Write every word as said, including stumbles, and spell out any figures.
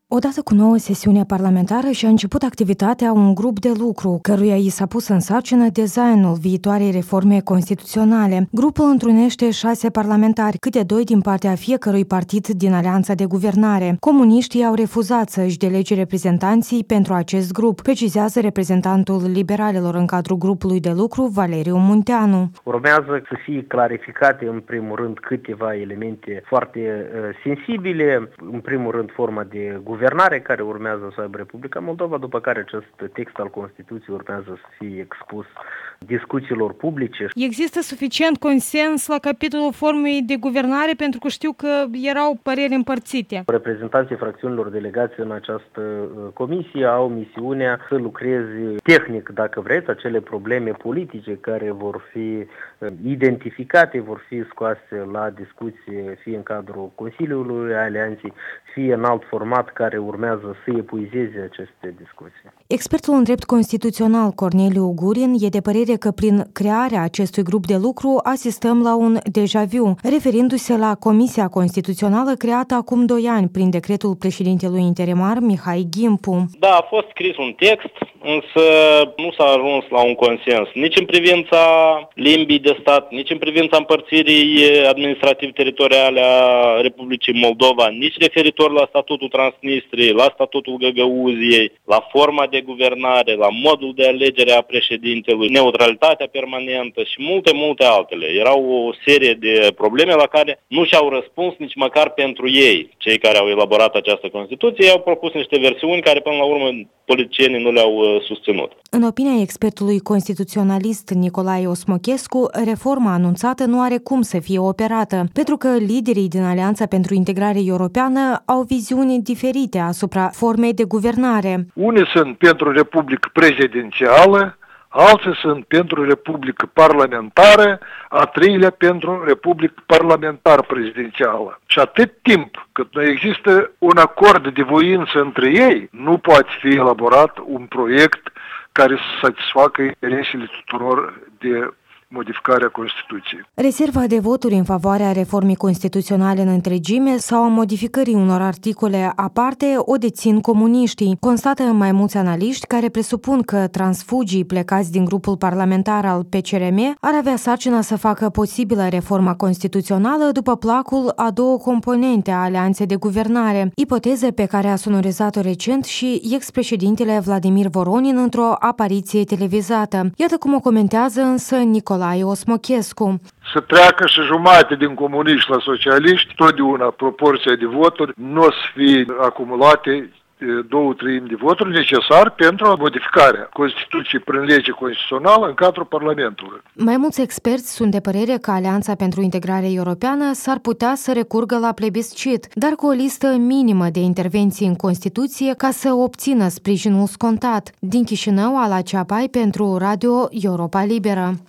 Odată cu nouă sesiune parlamentară și-a început activitatea un grup de lucru, căruia i s-a pus în sarcină designul viitoarei reforme constituționale. Grupul întrunește șase parlamentari, câte doi din partea fiecărui partid din alianța de guvernare. Comuniștii au refuzat să-și delege reprezentanții pentru acest grup, precizează reprezentantul liberalilor în cadrul grupului de lucru, Valeriu Munteanu. Urmează să fie clarificate în primul rând câteva elemente foarte uh, sensibile, în primul rând forma de guvernare guvernare care urmează să aibă Republica Moldova, după care acest text al Constituției urmează să fie expus discuțiilor publice. Există suficient consens la capitolul formei de guvernare, pentru că știu că erau păreri împărțite. Reprezentanții fracțiunilor delegați în această comisie au misiunea să lucreze tehnic, dacă vreți, acele probleme politice care vor fi identificate, vor fi scoase la discuție fie în cadrul Consiliului Alianței, fie în alt format care urmează să epuizeze aceste discuții. Expertul în drept constituțional Corneliu Gurin e de părere că prin crearea acestui grup de lucru asistăm la un deja vu, referindu-se la Comisia Constituțională creată acum doi ani prin decretul președintelui interimar Mihai Gimpu. Da, a fost scris un text, însă nu s-a ajuns la un consens nici în privința limbii de stat, nici în privința împărțirii administrativ-teritoriale a Republicii Moldova, nici referitor la statutul Transnistriei, la statutul Găgăuziei, la forma de guvernare, la modul de alegere a președintelui, neutralitatea permanentă și multe, multe altele. Erau o serie de probleme la care nu și-au răspuns nici măcar pentru ei. Cei care au elaborat această Constituție au propus niște versiuni care până la urmă politicienii nu le-au susținut. În opinia expertului constituționalist Nicolae Osmochescu, reforma anunțată nu are cum să fie operată, pentru că liderii din Alianța pentru Integrare Europeană au viziuni diferite asupra formei de guvernare. Unii sunt pentru republică prezidențială, alții sunt pentru republică parlamentară, a treilea pentru republică parlamentar-prezidențială. Și atât timp cât nu există un acord de voință între ei, nu poate fi elaborat un proiect care să satisfacă interesele tuturor de modificarea Constituției. Rezerva de voturi în favoarea reformei constituționale în întregime sau a modificării unor articole aparte o dețin comuniștii, constată mai mulți analiști care presupun că transfugii plecați din grupul parlamentar al P C R M ar avea sarcina să facă posibilă reforma constituțională după placul a două componente a alianței de guvernare, ipoteză pe care a sonorizat-o recent și ex-președintele Vladimir Voronin într-o apariție televizată. Iată cum o comentează însă Nicolae Osmochescu. Să treacă și jumate din comuniști la socialiști, totdeauna proporția de voturi nu o să fie acumulate două treimi de voturi necesar pentru modificarea Constituției prin lege constituțională în cadrul Parlamentului. Mai mulți experți sunt de părere că Alianța pentru Integrare Europeană s-ar putea să recurgă la plebiscit, dar cu o listă minimă de intervenții în Constituție ca să obțină sprijinul scontat. Din Chișinău, Ala Ceapai pentru Radio Europa Liberă.